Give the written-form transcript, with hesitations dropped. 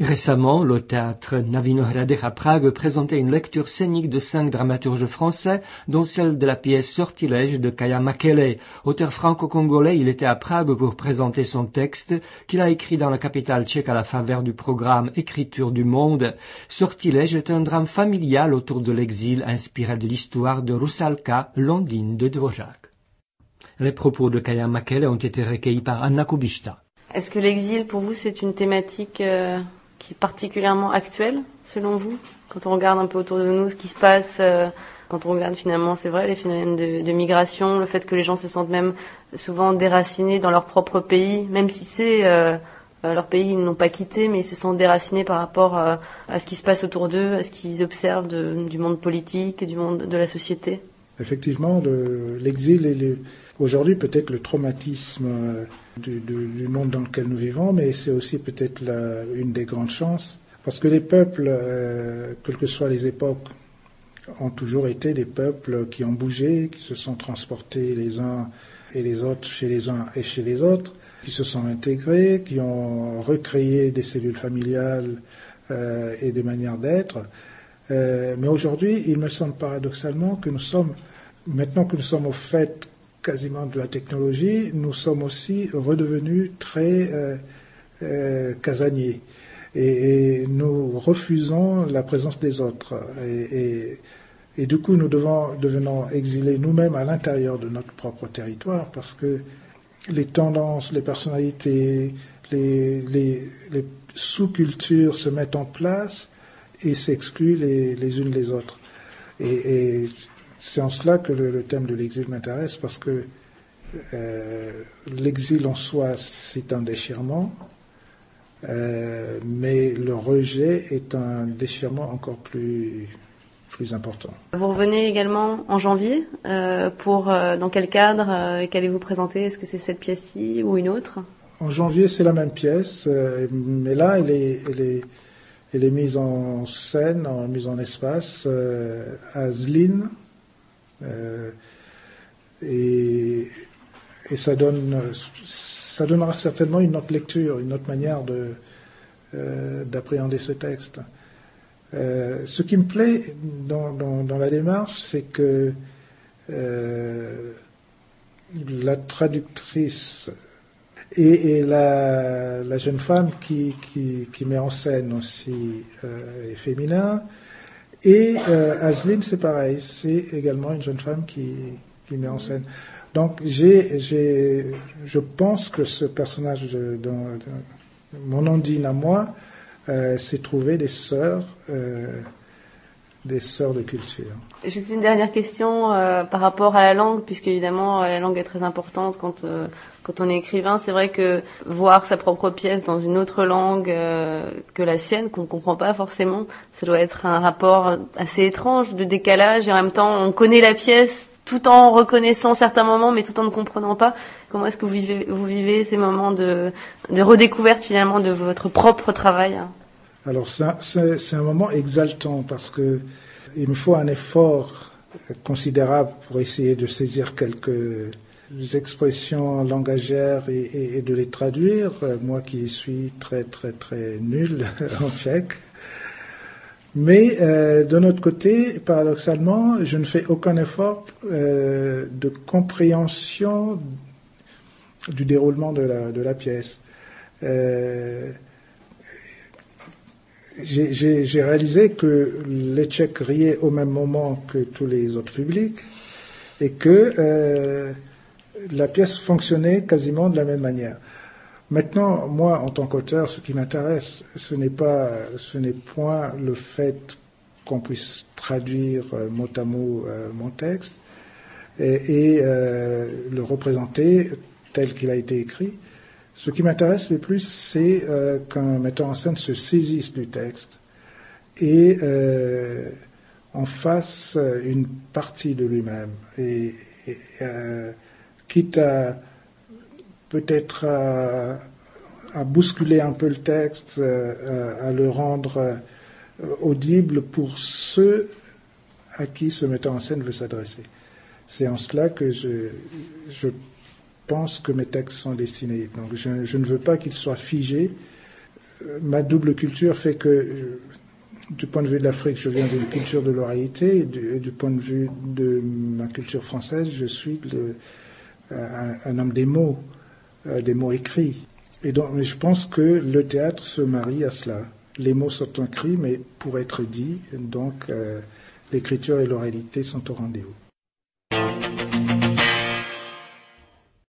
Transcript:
Récemment, le théâtre na Vinohradech à Prague présentait une lecture scénique de 5 dramaturges français, dont celle de la pièce Sortilège de Kaya Makele. Auteur franco-congolais, il était à Prague pour présenter son texte qu'il a écrit dans la capitale tchèque à la faveur du programme Écriture du Monde. Sortilège est un drame familial autour de l'exil inspiré de l'histoire de Rusalka, l'Ondine de Dvořák. Les propos de Kaya Makele ont été recueillis par Anna Kubishta. Est-ce que l'exil, pour vous, c'est une thématique qui est particulièrement actuelle, selon vous? Quand on regarde un peu autour de nous ce qui se passe, quand on regarde finalement, c'est vrai, les phénomènes de migration, le fait que les gens se sentent même souvent déracinés dans leur propre pays, même si c'est leur pays, ils n'ont pas quitté, mais ils se sentent déracinés par rapport à ce qui se passe autour d'eux, à ce qu'ils observent du monde politique, du monde de la société. Effectivement, l'exil est aujourd'hui peut-être le traumatisme du monde dans lequel nous vivons, mais c'est aussi peut-être une des grandes chances, parce que les peuples, quelles que soient les époques, ont toujours été des peuples qui ont bougé, qui se sont transportés les uns et les autres chez les uns et chez les autres, qui se sont intégrés, qui ont recréé des cellules familiales et des manières d'être. Mais aujourd'hui, il me semble paradoxalement que maintenant que nous sommes au fait quasiment de la technologie, nous sommes aussi redevenus très casaniers. Et nous refusons la présence des autres. Et du coup, nous devenons exilés nous-mêmes à l'intérieur de notre propre territoire, parce que les tendances, les personnalités, les sous-cultures se mettent en place et s'excluent les unes les autres. Et c'est en cela que le thème de l'exil m'intéresse, parce que l'exil en soi, c'est un déchirement, mais le rejet est un déchirement encore plus important. Vous revenez également en janvier, dans quel cadre qu'allez-vous présenter? Est-ce que c'est cette pièce-ci ou une autre? En janvier, c'est la même pièce, mais là, elle est mise en scène, mise en espace à Zlín, et ça donnera certainement une autre lecture, une autre manière d'appréhender ce texte. Ce qui me plaît dans la démarche, c'est que la traductrice et la jeune femme qui met en scène aussi est féminin. Et à Zlín, c'est pareil, c'est également une jeune femme qui met en scène. Donc je pense que ce personnage dans mon Ondine à moi s'est trouvé des sœurs de culture. Juste une dernière question par rapport à la langue, puisque évidemment la langue est très importante quand on est écrivain. C'est vrai que voir sa propre pièce dans une autre langue que la sienne, qu'on ne comprend pas forcément, ça doit être un rapport assez étrange, de décalage, et en même temps on connaît la pièce tout en reconnaissant certains moments, mais tout en ne comprenant pas. Comment est-ce que vous vivez ces moments de redécouverte finalement de votre propre travail? Alors c'est un moment exaltant, parce que il me faut un effort considérable pour essayer de saisir quelques expressions langagères et de les traduire, moi qui suis très très très nul en tchèque. Mais d'un autre côté, paradoxalement, je ne fais aucun effort de compréhension du déroulement de la pièce. J'ai réalisé que les Tchèques riaient au même moment que tous les autres publics, et que la pièce fonctionnait quasiment de la même manière. Maintenant, moi, en tant qu'auteur, ce qui m'intéresse, ce n'est point le fait qu'on puisse traduire mot à mot mon texte et le représenter tel qu'il a été écrit. Ce qui m'intéresse le plus, c'est qu'un metteur en scène se saisisse du texte et en fasse une partie de lui-même, et quitte à peut-être à bousculer un peu le texte, à le rendre audible pour ceux à qui ce metteur en scène veut s'adresser. C'est en cela que je pense que mes textes sont destinés. Donc je ne veux pas qu'ils soient figés. ma double culture fait que, du point de vue de l'Afrique, je viens d'une culture de l'oralité, et du point de vue de ma culture française, je suis un homme des mots écrits. Et donc, mais je pense que le théâtre se marie à cela. Les mots sont écrits, mais pour être dits, donc l'écriture et l'oralité sont au rendez-vous.